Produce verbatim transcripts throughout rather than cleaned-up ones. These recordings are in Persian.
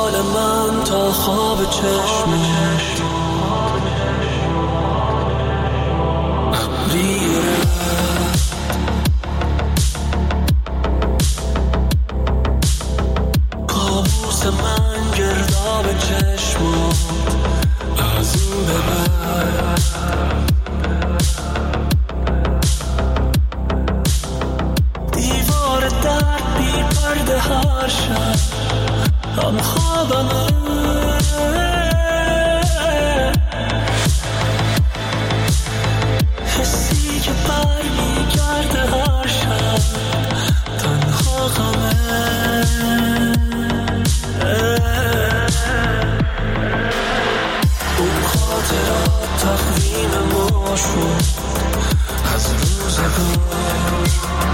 وصال من تا خواب چشمت ابری رفت، کابوس من گرداب چشمت از این به بعد دیوار در بی پرده هر شب هم خوابمه، حسی که بر می گرده هر شب تنها غمه. اون خاطرات تقویم ما شد از روزگار،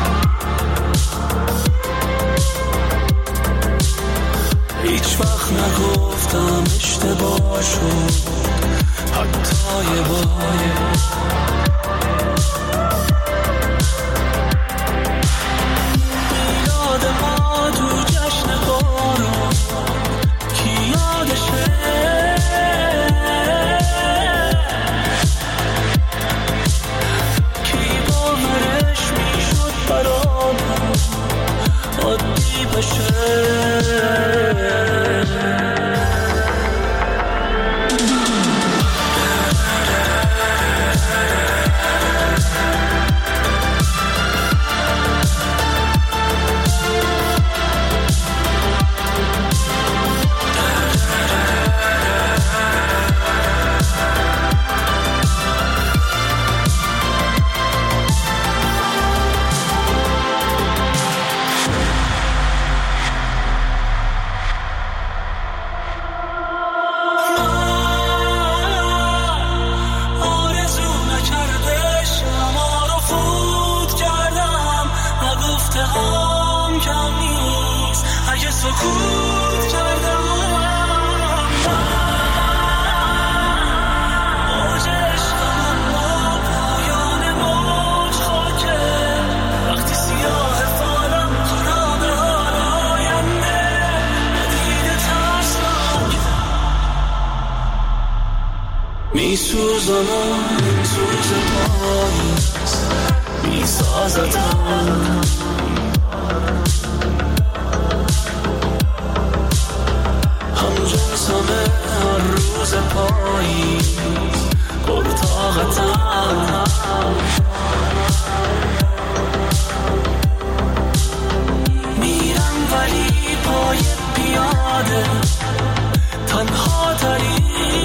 هیچ وقت نگفتم اشتباه شد حتی یه بار. میلاد ما تو جشن بارون کی یادشه، کی باورش میشد برامون عادی بشه. سکوت کردم موج عشقم با پایان موج خاکه، وقتی سیاه فالم خراب حال آینده ندیده ترسناکه. میسوزم این سوز پاییز میسازدم، همه هر روز پاییز پرطاقتم، میرم ولی پای پیاده تنها تری،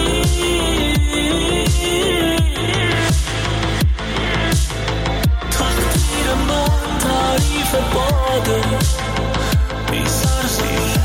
تقدیر من تعریف باده بی سرزیر.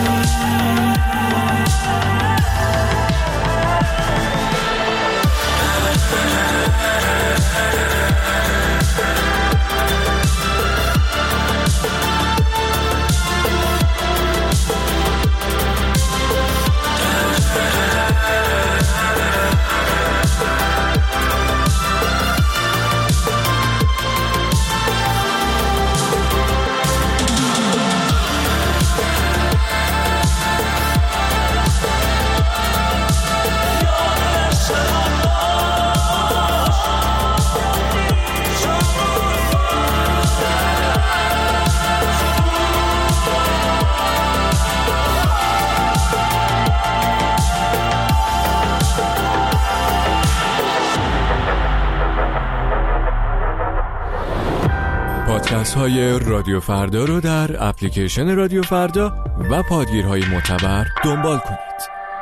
پادکست های رادیو فردا رو در اپلیکیشن رادیو فردا و پادگیرهای معتبر دنبال کنید.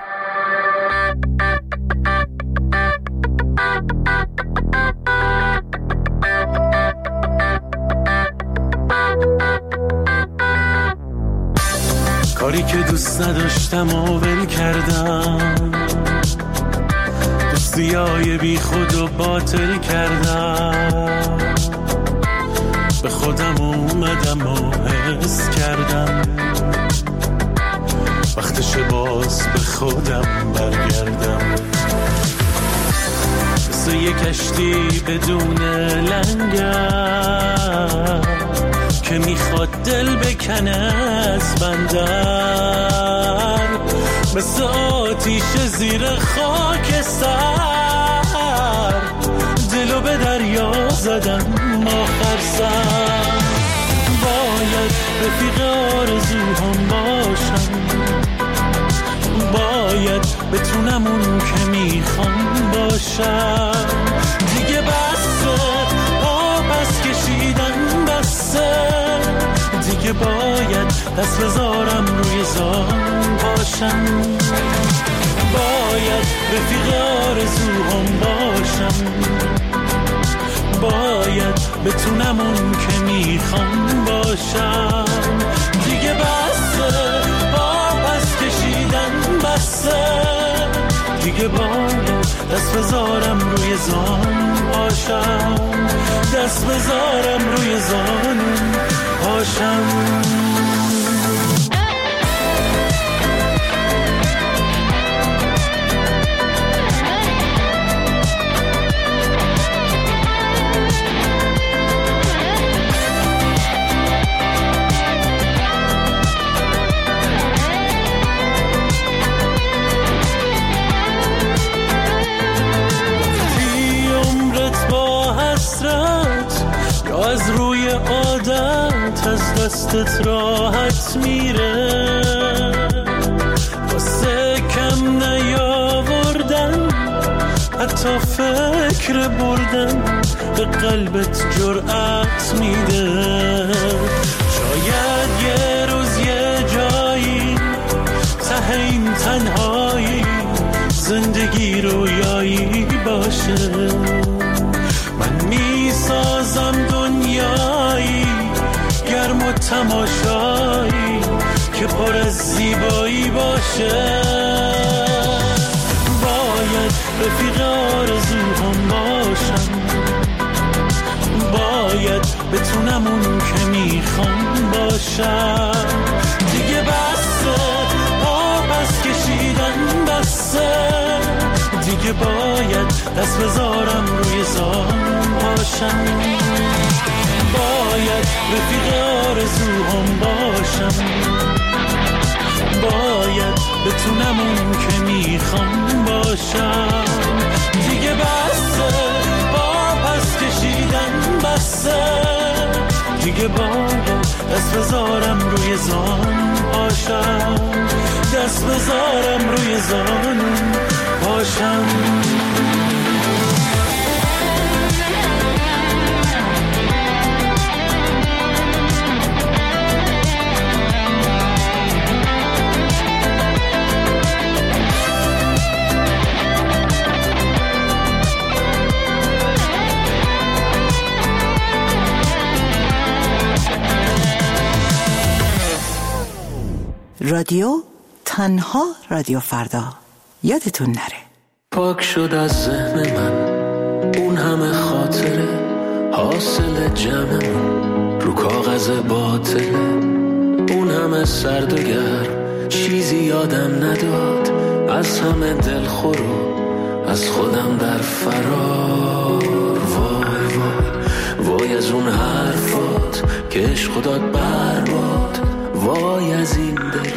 کاری که دوست نداشتم و ول کردم، دوستیای بی خود و باطل کردم، به خودم اومدم و حس کردم وقتش باز به خودم برگردم. مثل یه کشتی بدون لنگر که میخواد دل بکنه از بندر، مثل آتیش زیر خاکستر، دلو به دریا زدم آخر سر. باید رفیق آرزوهام باشم، باید بتونم اون که میخوام باشم. دیگه بسه پا پس کشیدن بسه، دیگه باید دست بذارم روی زان باشم. باید رفیق آرزوهام باشم، باید بتونم اون که میخوام باشم. دیگه بسه پا پس کشیدن بسه، دیگه باید دست بذارم روی زان باشم، دست بذارم روی زان باشم. از روی عادت از دستت راحت میره، واسه کم نیاوردن حتی فکر بردن به قلبت جرأت میده. شاید یه روز یه جایی ته این تنهایی زندگی رویایی باشه. من میسازم دنیایی گرم و تماشایی که پر از زیبایی باشه. باید رفیق آرزوهام باشم، باید بتونم اون که میخوام باشم. دیگه بسه پا پس کشیدن بسه، دیگه باید دست بذارم روی زان باشم. باید رفیق آرزوهام باشم، باید بتونم اون که میخوام باشم. دیگه بسه با پس کشیدن بسه، دیگه باید دست بذارم روی زان باشم، دست بذارم روی زان باشم. رادیو تنها رادیو فردا، یادتون نره. پاک شد از ذهن من اون همه خاطره، حاصل جمعمون رو کاغذ باطله. اون همه سرد و گرم چیزی یادم نداد، از همه دلخور و از خودم در فرار. وای وای وای از اون حرفات که عشق داد برباد، وای از این دل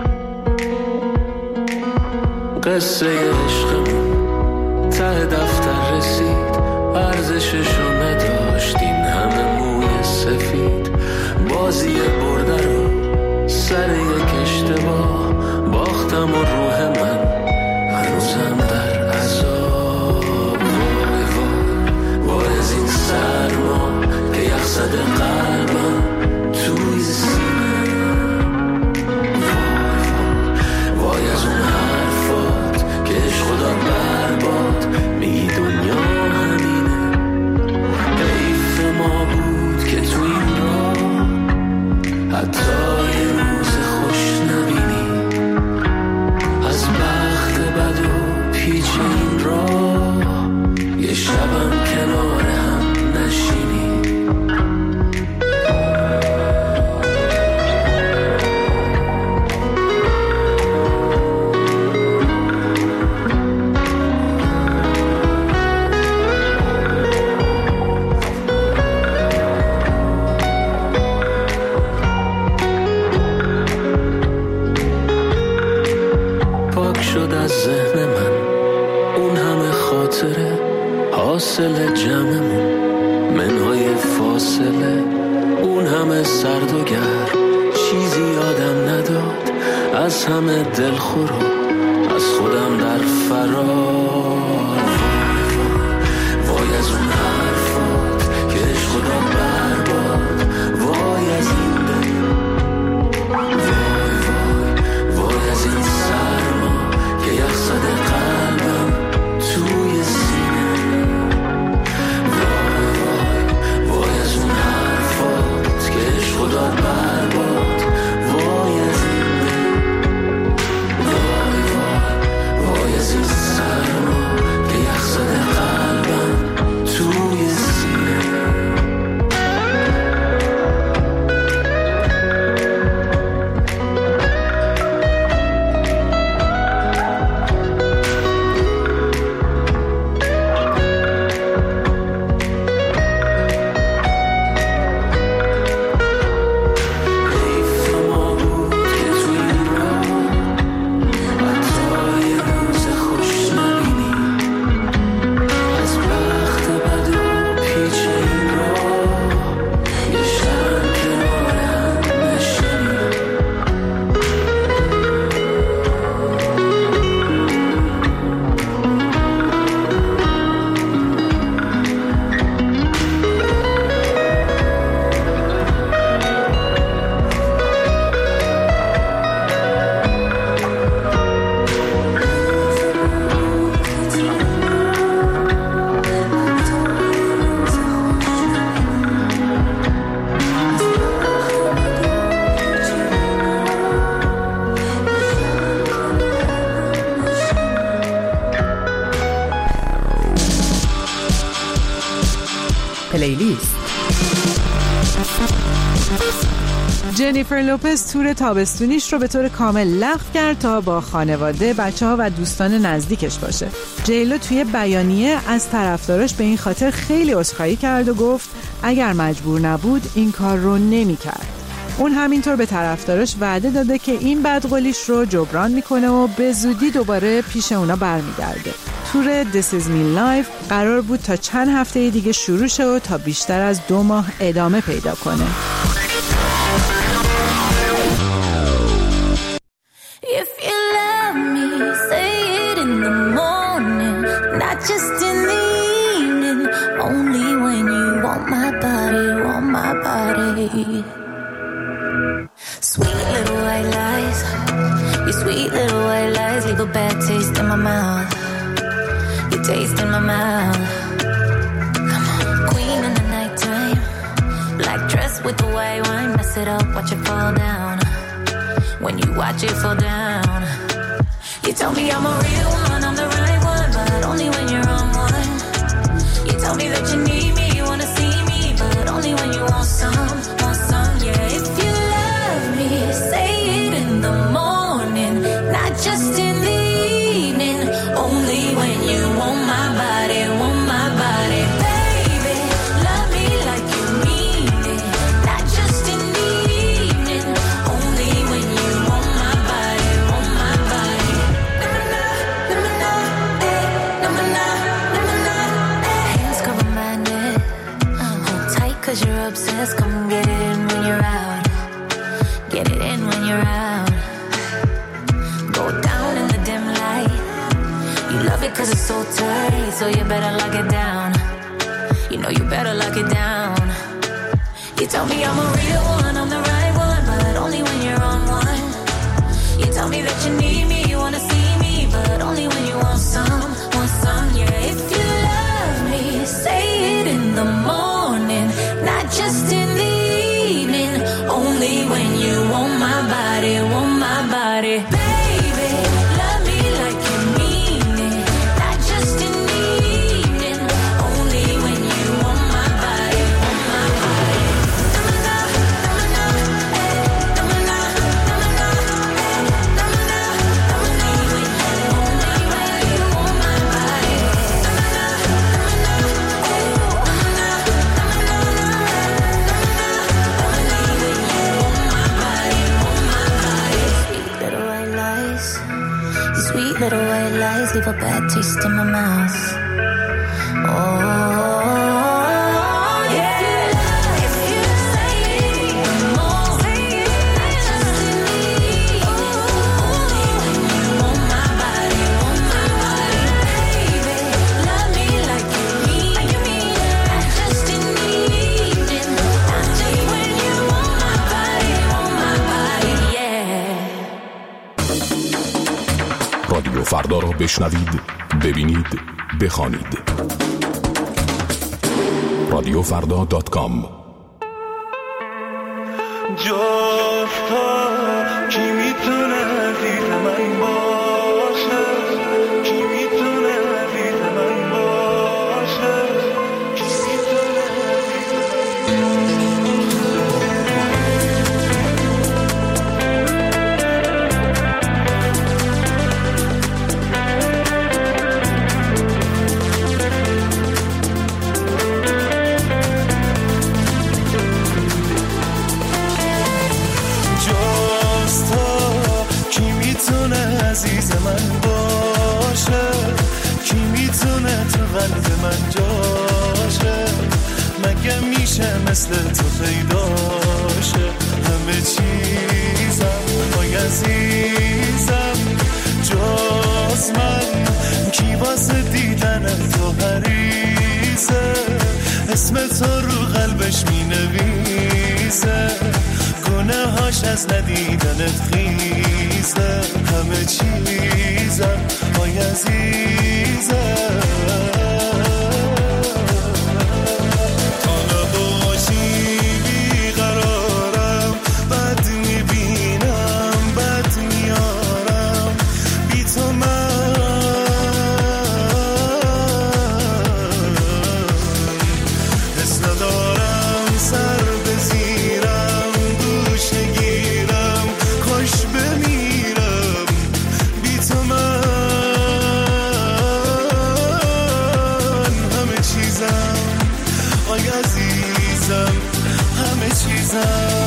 قصه عشقمون ته دفتر رسید، ارزششو نداشت این همه موی سفید. بازی برده رو سر یک اشتباه باختم و روح من هنوزم در عذاب. وای وای وای از این سرما که یخ زده قلبم توی سینه. وای وای وای از اون حرفات که عشق داد برباد، میگی دنیا همینه، حیف ما بود که تو این راه از ذهن من، اون همه خاطره حاصل جمعمون، منهای فاصله اون همه سرد و گرم، چیزی یادم نداد از همه دلخورو، از خودم در فرار. وای از اون حرفات که عشق خدا برباد، وای از این دل، وای وای وای از این سرما که یخ زده قلبم توی سینه، وای وای وای از اون حرفات که عشق خدا برباد، وای از این دل، وای وای وای از این سرما که یخ زده قلبم توی سینه. پلیلیست. جنیفر لوپز تور تابستونیش رو به طور کامل لغو کرد تا با خانواده، بچه‌ها و دوستان نزدیکش باشه. جیلو توی بیانیه از طرفداراش به این خاطر خیلی عذرخواهی کرد و گفت اگر مجبور نبود این کار رو نمی‌کرد. اون همینطور به طرفداراش وعده داده که این بدقولیش رو جبران میکنه و به زودی دوباره پیش اونا برمیگرده. تور This Is Me Live قرار بود تا چند هفته دیگه شروع شه و تا بیشتر از دو ماه ادامه پیدا کنه. If you love me, say it in the morning, not just in the evening, only when you want my body, want my body. Sweet little white lies, your sweet little white lies leave a bad taste in my mouth, your taste in my mouth. Come on, queen in the nighttime, black dress with the white wine, mess it up, watch it fall down. When you watch it fall down, you tell me I'm a real one, I'm the right one, but only when you're on one. You tell me that you need me, you wanna see me, but only when you want some, want some, yeah. If you love me, say it in the morning, not just in the evening, only when you want my body, want my body. Baby, love me like you mean it, not just in the evening, only when you want my body, want my body. Na-na-na, na-na-na, eh, na-na-na, na-na-na, eh. Hands cover my neck, hold tight 'cause you're obsessed. Come get it in when you're out, get it in when you're out. Go down in the dim light, you love it 'cause it's so tight, so you better lock it down. You know you better lock it down. You tell me I'm a real one, I'm the right one, but only when you're on one. You tell me that you need me, you wanna see me, but only when you want some, want some, yeah. If you love me, say it in the morning, not just in the evening, only when you want my body, want my body. Baby, love me like you mean it, not just in the evening, only when you want my body, want my body. Na-na-na, na-na-na, sweet little white lies leave a bad taste in my mouth. Oh. رادیو فردا را بشنوید، ببینید، بخوانید. رادیو فردا دات کام. جاستا کی میتونه عزیز من باشه، کی میتونه عزیز من باشه، کی میتونه عزیز من باشه، کی میتونه تو قلب من جاشه، مگه میشه مثل تو پیداشه، همه چیزم وای عزیزم جز من، کی واسه دیدن تو حریصه، اسم تو رو قلبش مینویسه، گناهاش از ندیدنت خیزه، همه چیزم وای عزیزم، تا نباشی بیقرارم، بد میبینم بد میارم، بی تو من حس ندارم، سر بزیرم گوشه گیرم، خوش بمیرم بی تو من، همه چیزم آی عزیزم، همه چیزم.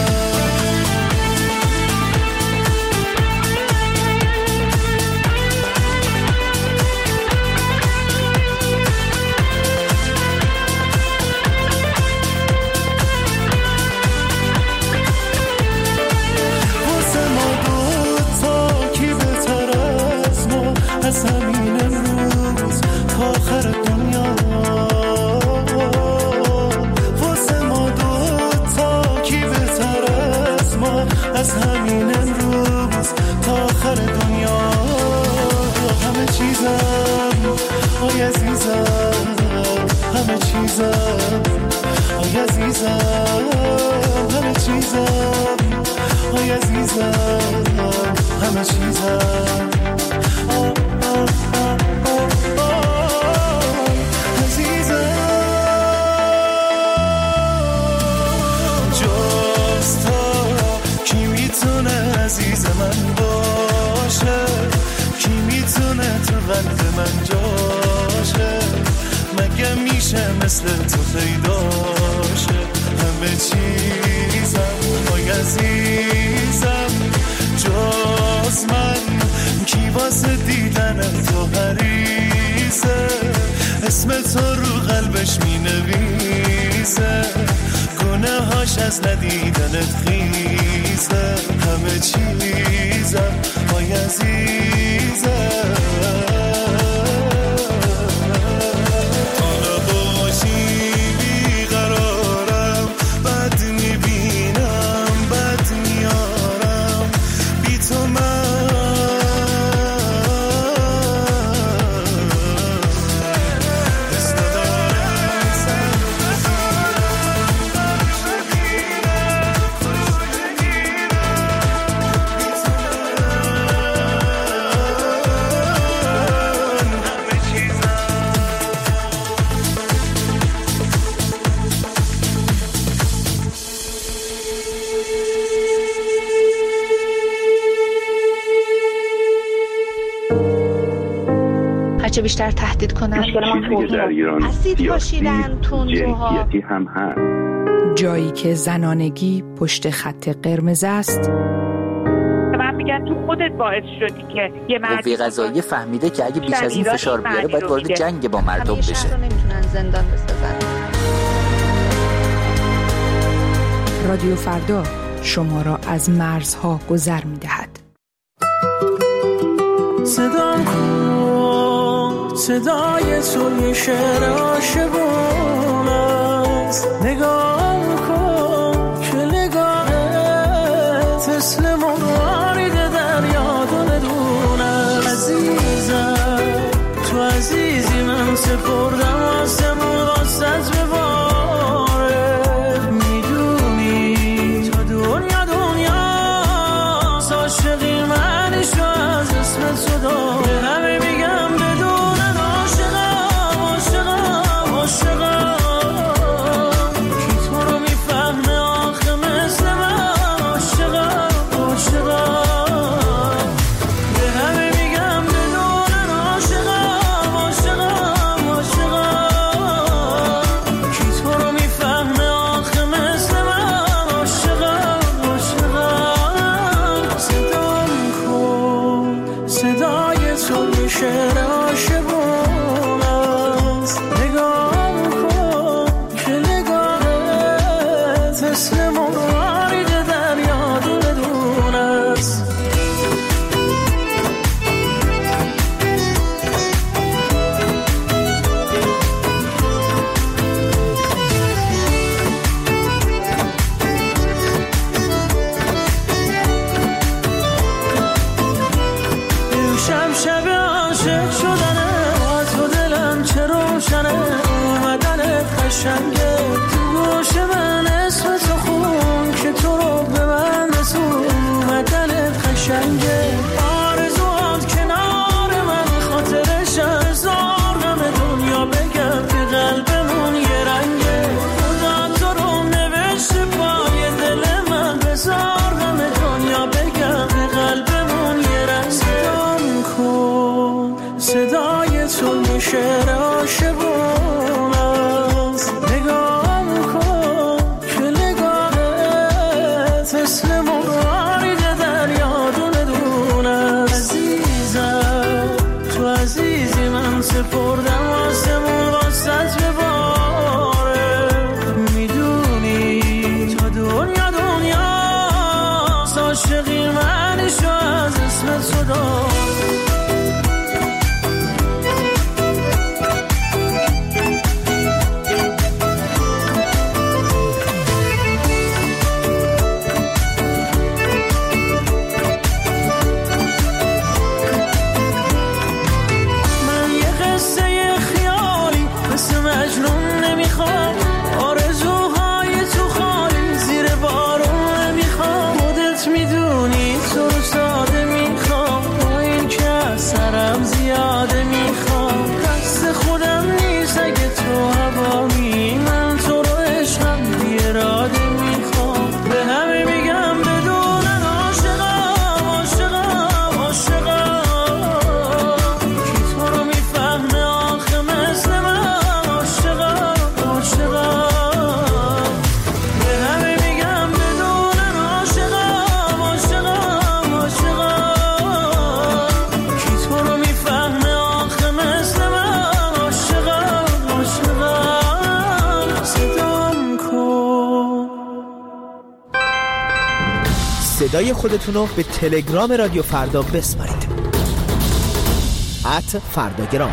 از همین امروز تا آخر دنیا، واسه ما دوتا کی بهتر از ما، از همین امروز تا آخر دنیا، همه چیزم آی عزیزم، همه چیزم آی عزیزم، همه چیزم آی عزیزم، همه چیزم عزیز من باشه، کی میتونه تو قلب من جاشه، مگه میشه مثل تو پیداشه، همه چیزم وای عزیزم جز من، کی واسه دیدن تو حریصه، اسم تو رو قلبش مینویسه، گناهاش از ندیدنت خیزه، همه چیزم وای عزیزم، تا نباشی بیقرارم، بد میبینم بد میارم، بی تو من حس ندارم، سر هرچه بیشتر تهدید کنن، مشکل ما توهین اسید پاشیدن، تندروها، جنسیتی هم هست. جایی که زنانگی پشت خط قرمز است، من میگن تو خودت باعث شدی که یه مردی قوه قضاییه فهمیده که اگه بیش از این فشار بیاره باید وارد جنگ با مردم بشه. شهر رو نمیتونن زندان بسازن. رادیو فردا شما را از مرزها گذر می‌دهد. صدام کن صدای تو یه شعر عاشقون است. نگاه کن که نگاهت مثل مرارید دریا دونه عزیزم تو عزیزی من سپردم آسمون راستت به باره. میدونی تا دنیا دنیا عاشقی منشو از اسم تو داره. همه میگم بدونن عاشقم عاشقم عاشقم کی تو رو میفهمه آخه مثل من عاشقم عاشقم. به همه میگم بدونن عاشقم عاشقم عاشقم کی تو رو میفهمه آخه مثل من عاشقم عاشقم. صدام کن صدای تو یه شعر عاشقون است. نگاه کن که نگاهت مثل مرارید دریا دونه دونه است. امشب شب عاشق شدنه تو دلم چه روشنه اومدن قشنگه تو گوش من اسم تو خون که تو رو به من رسون. اومدن قشنگه آرزوات کنار من خاطرش هزار غم دنیا بگم که قلبمون یه رنگه. خدا تو رو نوشته پای دل من بذار غم دنیا بگم که قلبمون یه رنگه. صدام کن صدای تو یه شعر عاشقون است. نگاه کن که نگاهت مثل مرارید دریا دونه دونه است. عزیزم تو عزیزی من سپردم آسمون راستت به باره. میدونی تا دنیا دنیا عاشقی منشو از اسم تو داره. من یه قصه خیالی مثل مجنون نمیخوام. آرزوهای تو خالی زیر بارون نمیخوام. خودت میدونی تو رو ساده میخوام با این که اثرم زیاده میخوام. دست خودم نیست اگه تو هوایی من تو رو عشقم بیراده میخوام. به همه میگم بدونن عاشقم عاشقم عاشقم کی تو رو میفهمه آخه مثل من عاشقم عاشقم. به همه میگم بدونن عاشقم عاشقم عاشقم کی تو رو میفهمه آخه مثل من عاشقم عاشقم. صدام کن. صدای خودتون رو به تلگرام رادیو فردا بسپارید. ات فرداگرام.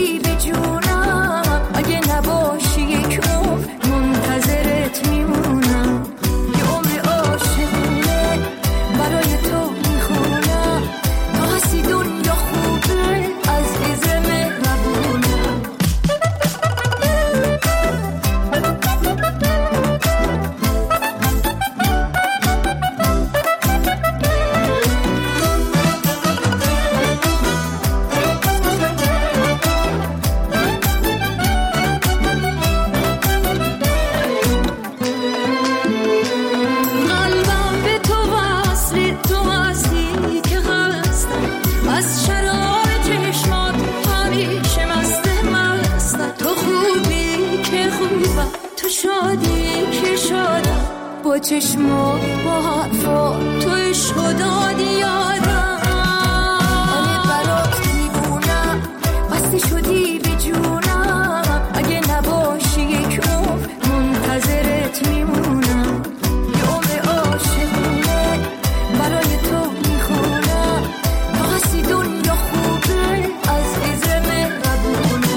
شدی به جونم، اگه نباشی یک عمر منتظرت میمونم. یه عمر عاشقونه برای تو میخونم، تا هستی دنیا خوبه عزیز مهربونم. شادی که شادم با چشمات با حرفا تو عشق دادی یادم. آره برات میبونم بسته شدی به جونم، اگه نباشی یک عمر منتظرت میمونم. یه عمر عاشقونه برای تو میخونم، تا هستی دنیا خوبه عزیز مهربونم.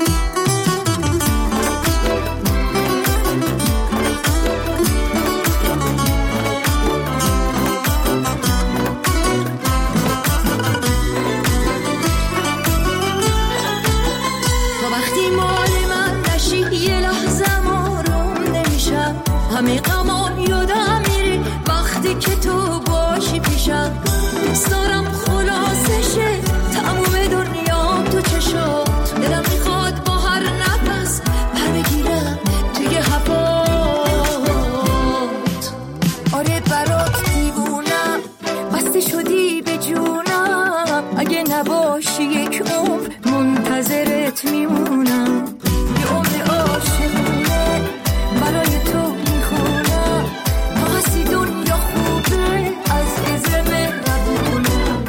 همه غمان یادم میره وقتی که تو باشی پیشم. دوست دارم خلاصشه تموم دنیا تو چشات، دلم میخواد با هر نفس پر بگیرم توی هوات. آره برات دیوونم بسته شدی به جونم، اگه نباشی یک عمر منتظرت میمونم. یه عمر عاشقونه برای تو میخونم، تا هستی دنیا خوبه عزیز مهربونم.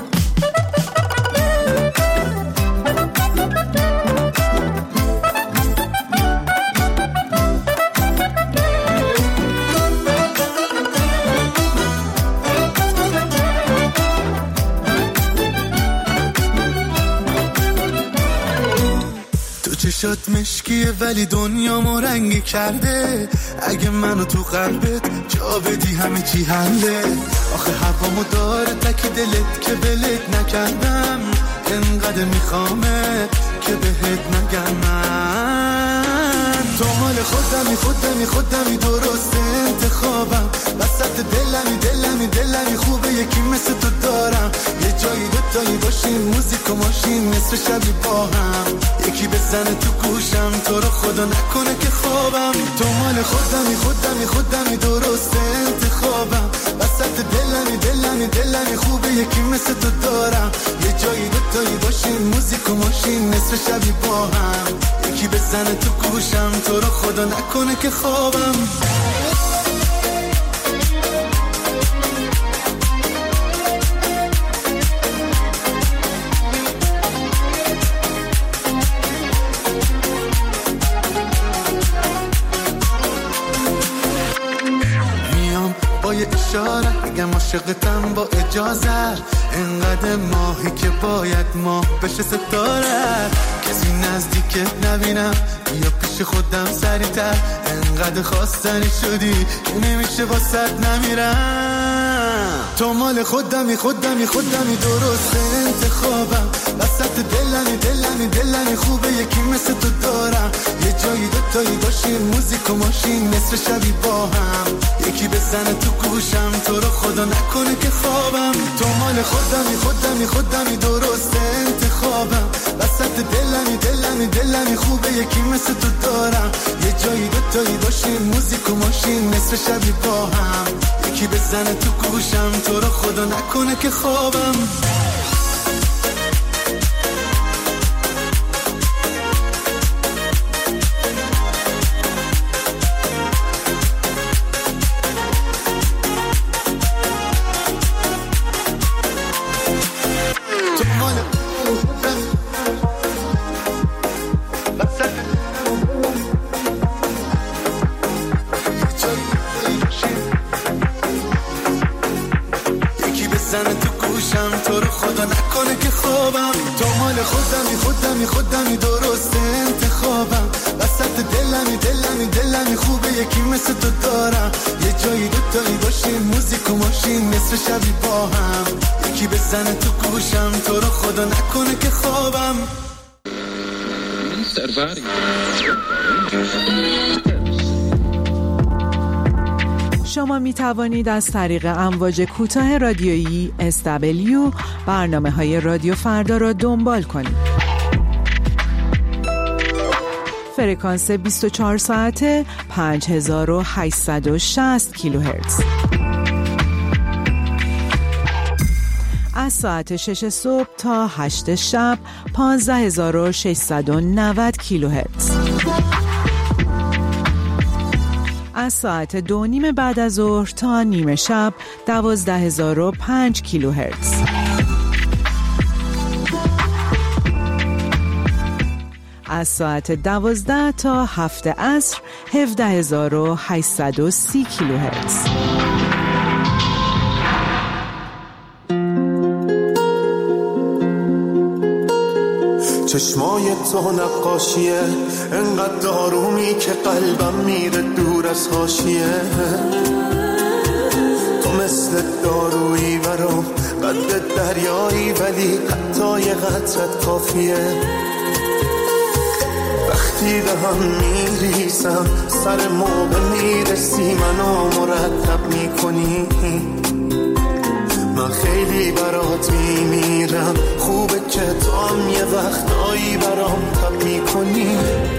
چشات مشکیه ولی دنیامو رنگی کرده، اگه منو تو قلبت جا بدی همه چی حله. آخه هوامو داره تک دلت که ولت نکردم، انقدر میخوامت که بهت نگم من. تو مال خودمی خودمی خودمی درست انتخابم، وسط دلمی دلمی دلمی خوبه یکی مثل تو دارم. یه جایی دوتایی باشیم موزیک و ماشین نصف شبی با هم، یکی بزنه تو گوشم تو رو خدا نکنه که خوابم. تو مال خودمی خودمی خودمی درست انتخابم، وسط دلمی دلمی دلمی خوبه یکی مثل تو دارم. یه جایی دوتایی باشیم موزیک و ماشین نصف شبی با هم، یکی بزنه تو گوشم تو رو خدا نکنه که خوابم. اشاره اگم عاشقتم با اجازه، انقدر ماهی که باید ماه بشه ستاره. کسی نزدیکت نبینم یا پیش خودم سریعتر، انقدر خواستنی شدی که نمیشه واسط نمیرم. تو مال خودمی خودمی خودمی درست انتخابم، وسط دلمی دلمی دلمی خوبه یکی مثل تو دارم. یه جایی دوتایی باشیم موزیک و ماشین نصف شبی با هم، یکی بزنه تو گوشم تو رو خدا نکنه که خوابم. تو مال خودمی خودمی خودمی درست انتخابم، وسط دلمی دلمی دلمی خوبه یکی مثل تو دارم. یه جایی دوتایی باشیم موزیک و ماشین نصف شبی با هم، یکی بزنه تو گوشم تو رو خدا نکنه که خوابم. تو رو باشیم، موزیک و ماشین نصف شبی با هم، یکی بزنه تو گوشم تو رو خدا نکنه که خوابم. شما می توانید از طریق امواج کوتاه رادیویی اس دبلیو برنامه های رادیو فردا را دنبال کنید. فرکانس بیست و چهار ساعته پنج هزار و هشتصد و شصت کیلوهرتز. از ساعت شش صبح تا هشت شب پانزده هزار و ششصد و نود کیلوهرتز. از ساعت دو نیم بعد از ظهر تا نیمه شب دوازده هزار و پنج کیلوهرتز. از ساعت دوازده تا هفت عصر هفده هزار و هشتصد و سی کیلوهرتز. چشمای تو نقاشیه، انقدر دارومی که قلبم میره دور از حاشیه. تو مثل دارویی برام، قد دریایی ولی حتی یه قطرت کافیه. وقتی به هم میریزم سر موقع میرسی منو مرتب میکنی. من خیلی برات میمیرم، خوبه که تو هم یه وقتایی برام تب میکنی.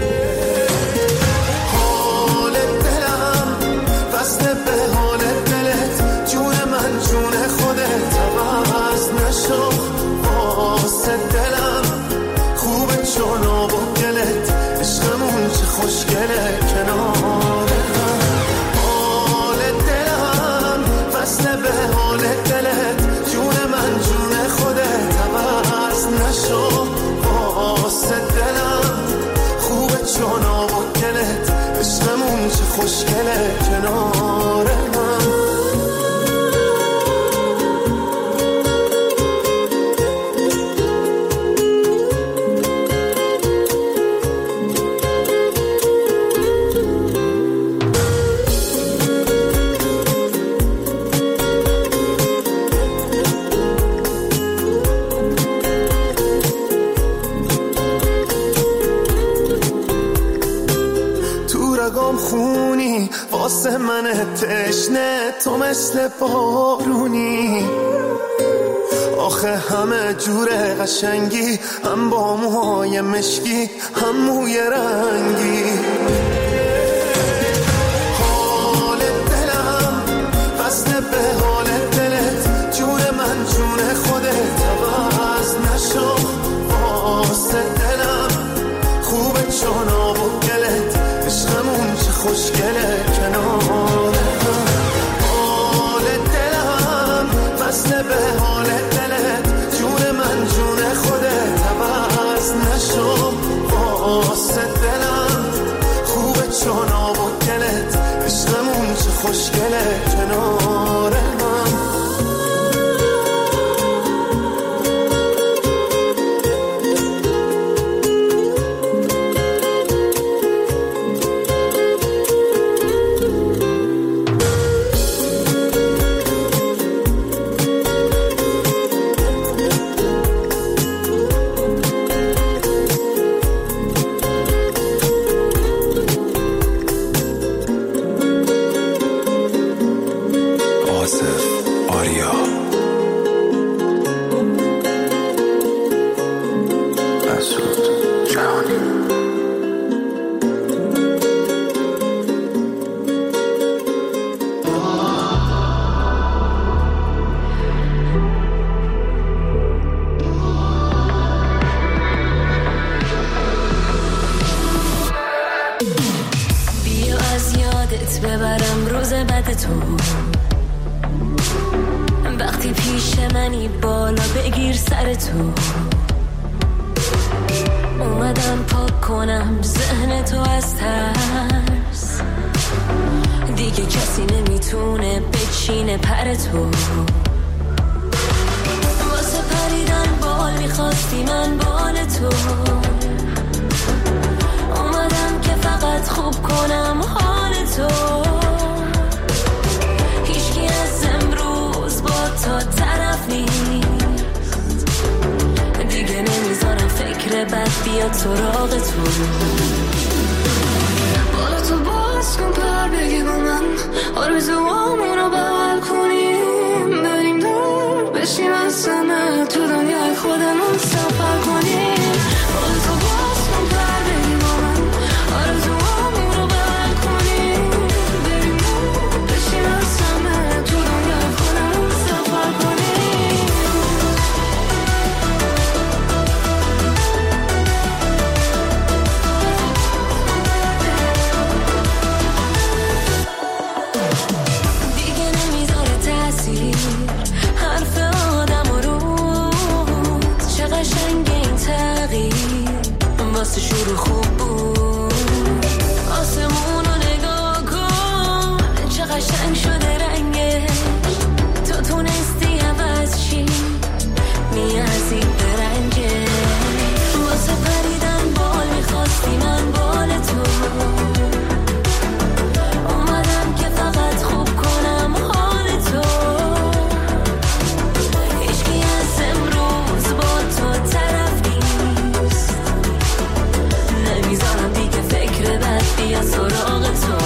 حال دلم وصله به حال دلت، جون من جون خودت عوض نشو. واسه دلم خوبه چون آب و گلت، عشقمون چه خوشگله کنار هم. حال دلم وصله به حال دلت، جون من جون خودت عوض نشو. واسه دلم خوبه چون آب و گلت، عشقمون چه خوشگله کنار هم. خونی واسه من تشنه، تو مثل بارونی. آخه همه جور قشنگی، هم با موهای مشکی هم موی رنگی. حال دلم وصله به حال دلت، جون من جون خودت عوض نشو. واسه دلم خوبه چون آب و گلت، عشقمون چه خوشگله کنار هم. حال دلم وصله به حال دلت، جون من جون خودت عوض نشو. واسه دلم خوبه چون آب و گلت، عشقمون چه خوشگله کنار هم. ببرم روز بعد تو، وقتی پیش منی بالا بگیر سر تو. اومدم پاک کنم ذهن تو از ترس، دیگه کسی نمیتونه بچینه پر تو. واسه پریدن بال میخواستی من بال تو، اومدم که فقط خوب کنم حال تو. هیچکی بد بیاد سراغ تو. بالا تو باز کن پر بگی با من آرزوامون رو بغل کنیم، بریم دور بشیم از همه تو دنیای خودمون سفر کنیم. بالا تو باز کن پر بگی با من آرزوامون رو بغل کنیم، بریم دور بشیم از همه تو دنیای خودمون سفر کنیم. واسه شروع خوب بود، آسمون رو نگاه کن چه قشنگ شده رنگش، تو تونستی عوض چی میارزی به رنگش، واسه پریدن بال میخواستی من بال تو، اومدم که فقط خوب کنم حال تو، هیچکی از امروز با تو طرف نیست، نمیذارم دیگه فکر بد بیاد سراغ تو.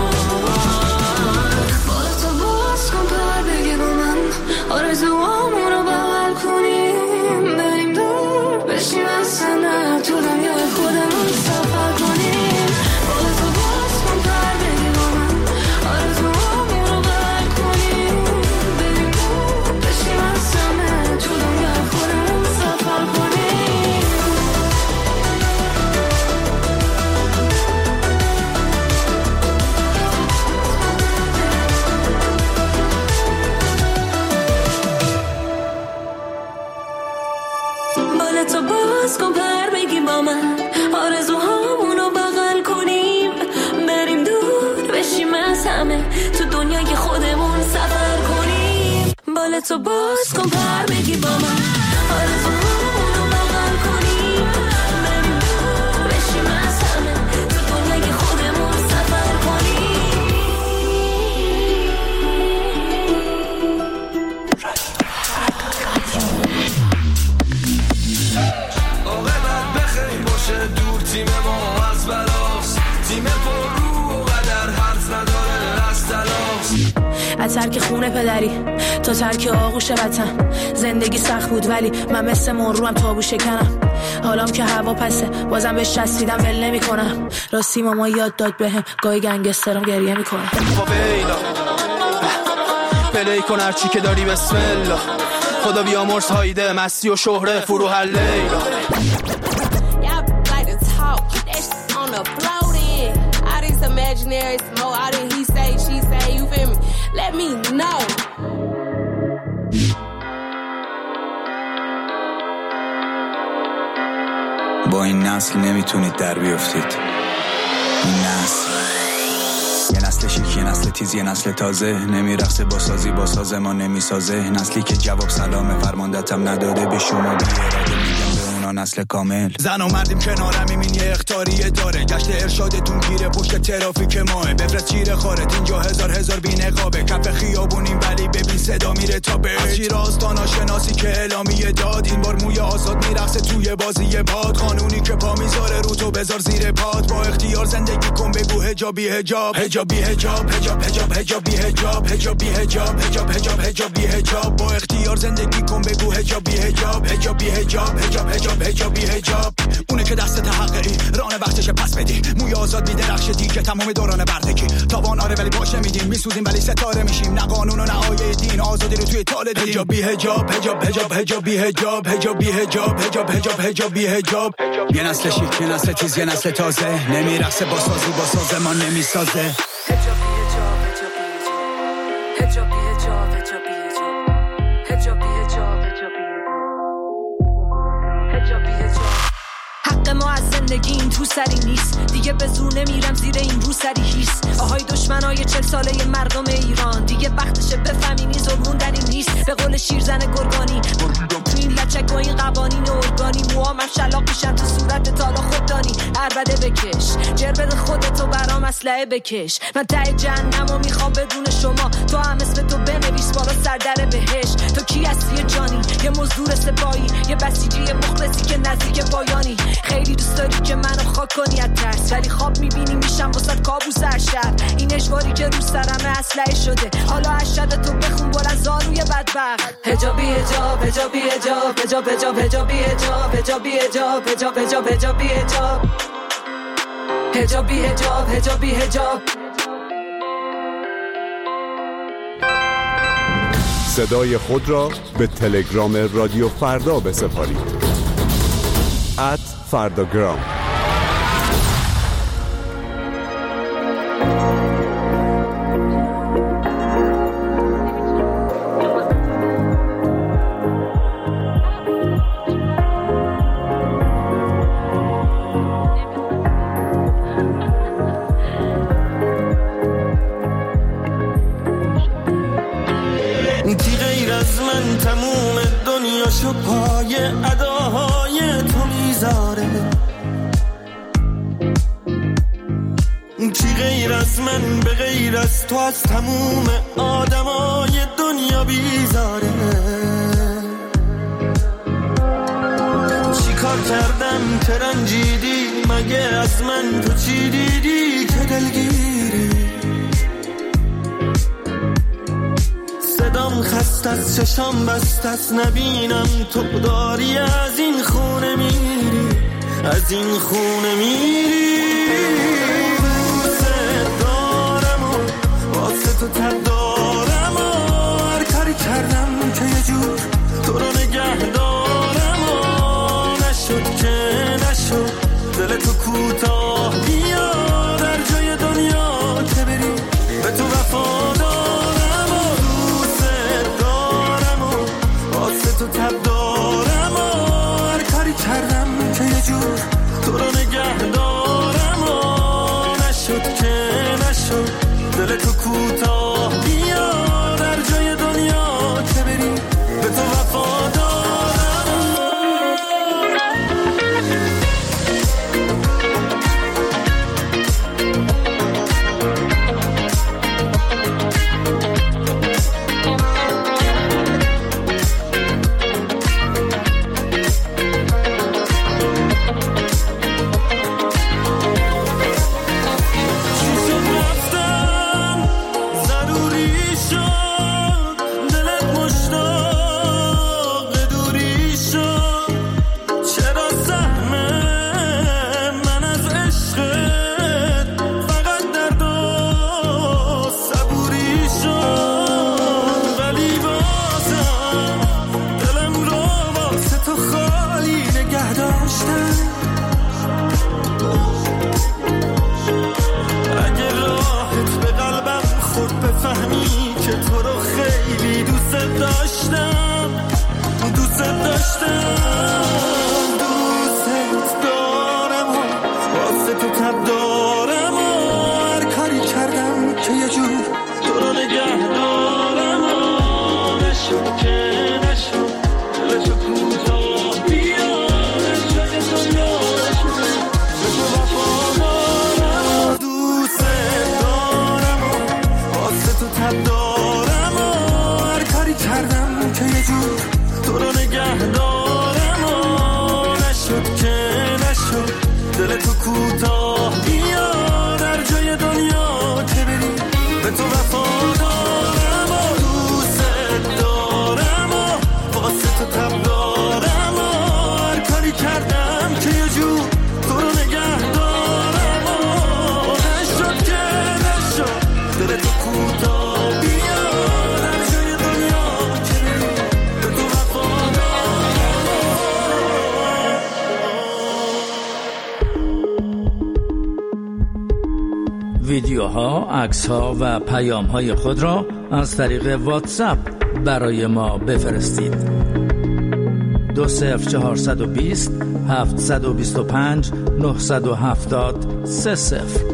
بالا تو باز کن پر بگی با من آرزوامون رو بغل کنیم، بریم دور بشیم از همه تو دنیای خودمون سفر کنیم. بالا تو باز کن پر بگی با من آرزوامون رو بغل کنیم، بریم دور بشیم از همه تو دنیای خودمون سفر کنیم. تو باز کن پر بگی با من آرزوهامونو بغل کنیم، بریم دور بشیم از همه تو دنیای خودمون سفر کنیم. بال تو باز کن پر بگی با من آرزوهامونو بغل کنیم، بریم دور بشیم از همه تو دنیای خودمون سفر کنیم. دور تیم ما از بلاست، تیم پر رو و قدر حرف نداره از تلاست. از ترک خونه پدری تا ترک آغوش وطن، زندگی سخت بود ولی من مثل مروم تابو شکنم، حالام که هوا پسه بازم بهش چسبیدم ول نمی کنم، راستی ماما یاد داد بهم گاهی گنگسترم گریه میکنم. فاویلا پلی کن هرچی که داری بسم الله، خدا بیامرز هایده مستی و شهره فروح لیلا. Imaginary smoke, all that he say, she say, you feel me? Let me know. با این نسل نمیتونید در بیافتید. این نسل یه نسل شیک، یه نسل تیز، یه نسل تازه، نمیرقصه با سازی با ساز ما نمیسازه، نسلی که جواب سلام فرماندتم نداده به شما بی اراده میگم به اونا نسل کامل. زن و مردیم کنارم این یه اختاریه داره، گشت ارشادتون گیره پشت ترافیک ماه، بفرست چیره خارت اینجا هزار هزار بی نقابه، کف خیابونیم ولی ببین صدا میره تا به از شیراز تا ناشناسی که اعلامیه داد، این بار موی آزاد میرقصه توی بازی باد، قانونی که پا میذاره رو تو بذار زیر پاد، با اختیار زندگی کن بگو حجابی حجاب حجابی حجاب حجاب حجاب حجابی حجاب حجابی حجاب حجاب حجاب حجابی حجاب، با اختیار زندگی کن بگو حجابی حجاب حجابی حجاب حجاب حجاب حجابی حجاب، اونه که دست حقی ران وقتش پس بدی، موی آزاد میدرخشه دیگه تمام دوران بردگی، تاوان آره ولی باشه میدیم میسوزیم ولی ستاره میشیم، نه قانون و نه آیه دین، آزادی رو توی تال دین، حجابی حجاب حجاب حجاب حجابی حجاب حجابی حجاب حجاب حجاب حجابی حجاب، یه نسل شیک، یه نسل تیز، یه نسل تازه، نمیرقصه با سازی با ساز ما نمیسازه. حق ما از زندگی این تو سری نیست، دیگه به زور نمیرم زیر این رو سری هیس. آهای دشمنای چل ساله مردم ایران، دیگه وقتشه بفهمین این ظلمون در این نیست. به قول شیرزن گرگانی تو این لچک و این قوانین ارگانی، موهام شلاق میشن تو صورت تالا خوددانی. عربده بکش جر بده خودتو برام اسلحه بکش. من ته جهنمو میخوام بدون شما، تو هم اسم تو بنویس بالا سر در بهش. تو کی هستی جانی؟ یه مزدور سپاهی، یه بسیجی مخلصی که نزدیک پایانی. خیلی دوست داری که منو خاک کنی از ترس، ولی خواب میبینی میشم واسه کابوس هر شب. این اجباری که رو سرمه اسلحه شده، حالا اشهد تو بخون بلند زاروی بدبخت. حجابی حجاب حجابی حجاب حجاب حجاب حجابی حجاب حجابی حجاب حجاب حجاب حجابی حجاب حجابی حجاب حجابی حجاب. صدای خود را به تلگرام رادیو فردا بسپارید. ات فرداگرام. پاشو پای اداهای تو میذاره، کی غیر از من به غیر از تو از تموم آدمای دنیا بیزاره. چی کار کردم که رنجیدی، مگه از من تو چی دیدی که دلگیری؟ صدام خست از چشام بست از نبینم تو داری از این خونه میری، از این خونه میری. دوست دارم و واسه تو تب دارم و هر کاری کردم که یه جور تو رو نگه دارم و نشد که نشد دل تو کوتاه بیا در جای دنیا که بری به تو وفا دارم و دوست دارم و واسه تو تب دارم و هر کاری کردم که یه جور تو رو نگه دارم و نشد که نشد دل تو کوتاه بیا در جای دنیا که بری به تو وفا دارم. ویدیوها، عکس‌ها و پیام‌های خود را از طریق واتساپ برای ما بفرستید. دو صفر چهارصد و بیست هفتصد و بیست و پنج نهصد و هفتاد سه صفر.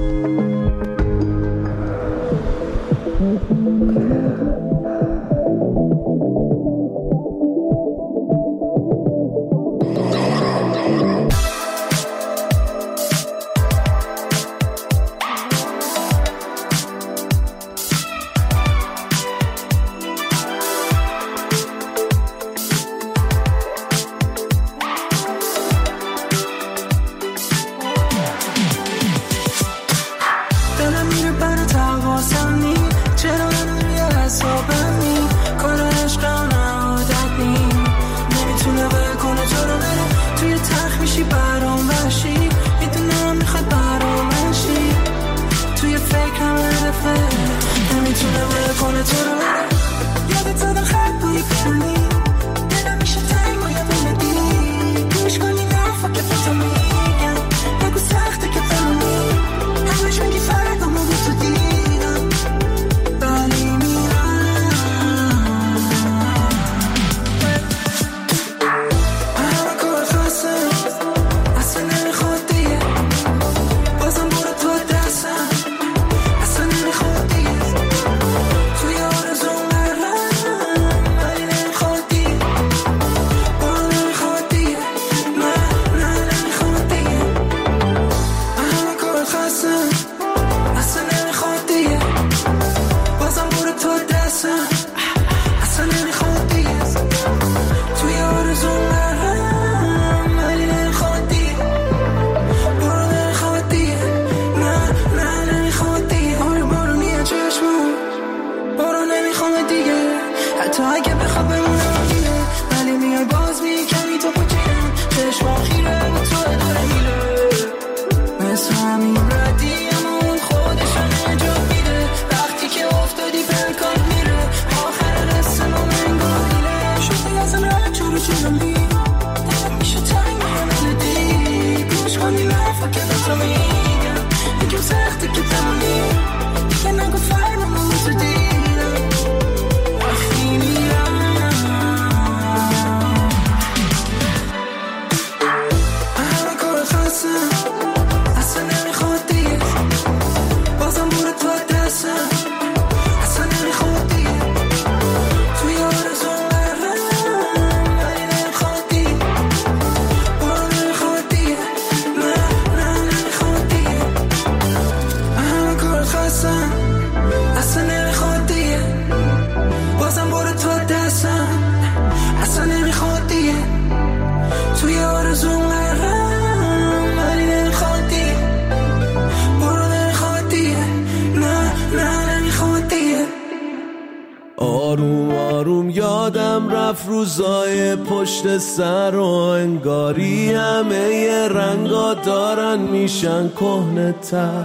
روزای پشت سر و انگاری همه رنگا دارن میشن کهنه تر.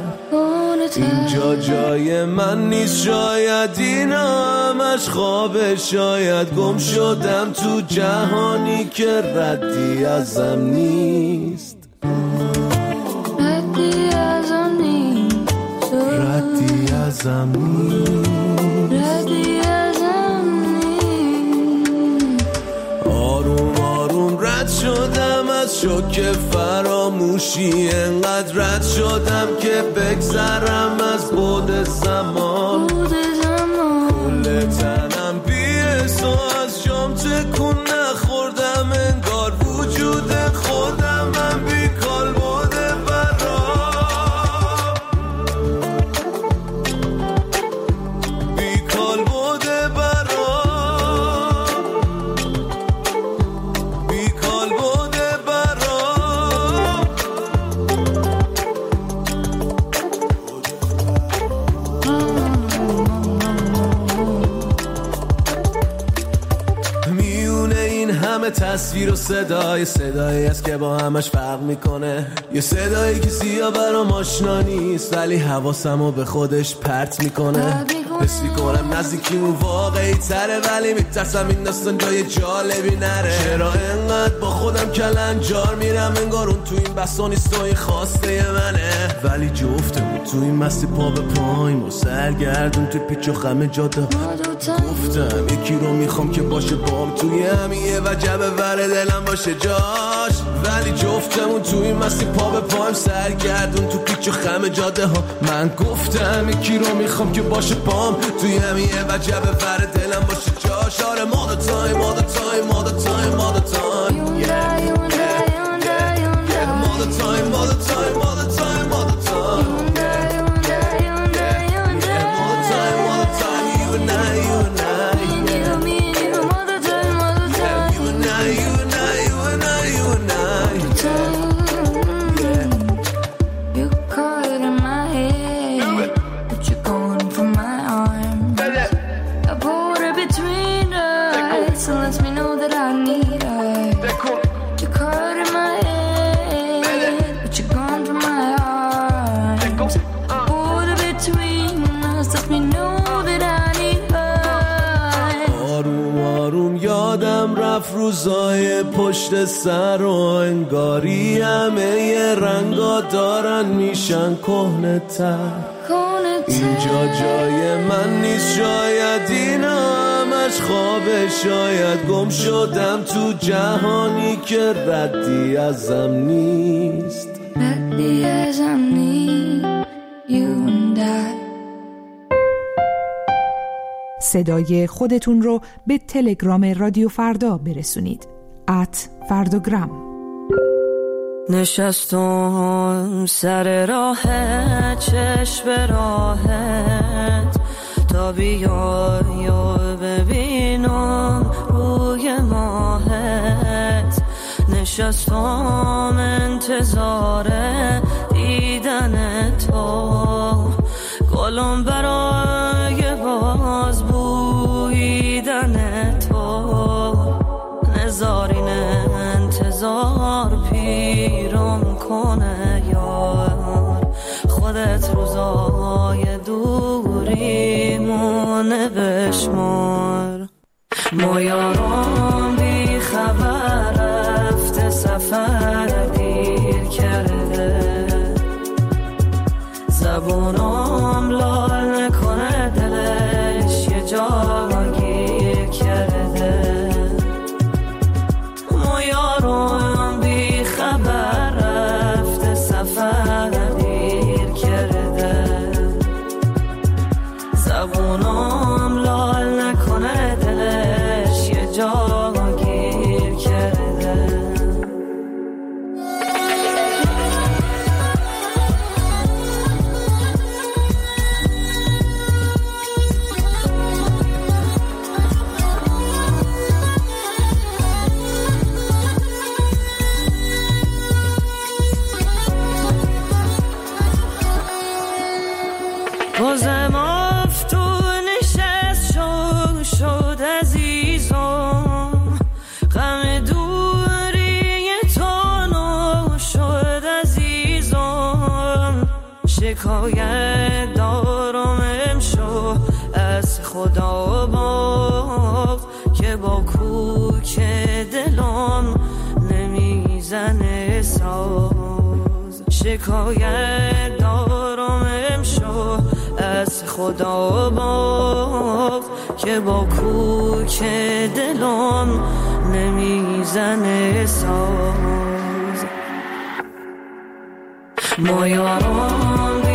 اینجا جای من نیست، شاید اینا همش خوابه، شاید گم شدم تو جهانی که ردی ازم نیست، ردی ازم نیست، ردی ازم نیست، ردی رد شدم از شوک فراموشی، انقدر رد شدم که بگذرم از بعد زمان. کل تنم بی‌حس و از جام تکون نخوردم، انگار وجود خودم من بیکال بوده برام، بیکال بوده برام. تصویر و صدای صدایی است که با همش فرق میکنه، یه صدایی که سیاه برام آشنا نیست ولی حواسمو به خودش پرت میکنه. حس میکنم نزدیکیمون واقعی تره، ولی میترسم این داستان جای جالبی نره. چرا انقدر با خودم کلنجار میرم، انگار اون تو این بسا نیست و این خواسته منه، ولی جفتمون تو این مستی پا به پاییم و سرگردون تو پیچ و خم جاده. گفتم یکی رو میخوام که باشه بام توی همیه و جبه ور دلم باشه جاش، ولی جفتمون تو این مستی پا به پاییم سرگردون تو پیچ و خم جاده ها. من گفتم یکی رو میخوام که باشه پام توی همیه و جبه ور دلم باشه جاش. آره ما دا تایم ما دا تایم ما دا تایم ما دا تایم ما دا تایم ما دا تایم ما دا تایم ما دا تایم روزای پشت سر و انگاری همه ی رنگا دارن میشن کهنه تر. اینجا جای من نیست، شاید اینا همش خوابه، شاید گم شدم تو جهانی که ردی ازم نیست، ردی ازم نیست. You and I. صدای خودتون رو به تلگرام رادیو فردا برسونید. ات فرداگرام. نشستم سر راهت، چشم به راهت، تا بیای و ببینم روی ماهت. نشستم انتظار دیدن تو، گلم برای باز بویدن تو. نزارین انتظار پیرم کنه یار، خودت روزای دوریمونه بشمار. ما یارم بی خبر رفته، سفر دیر کرده، زبونم لال نکنه، دلش یه جا گیر کرده. ما یارم بی خبر رفته، سفر دیر کرده، زبونم لال نکنه، دلش یه جا گیر کرده. بازم افتو نشست شد شد عزیزم، غم دوری تو نو شد عزیزم. شکایت دارم امشو از خدا باز، که با کوک دلم نمیزنه ساز. شکایت دارم امشو از خدا باز، که با کوک دلم نمیزنه ساز. ما یارم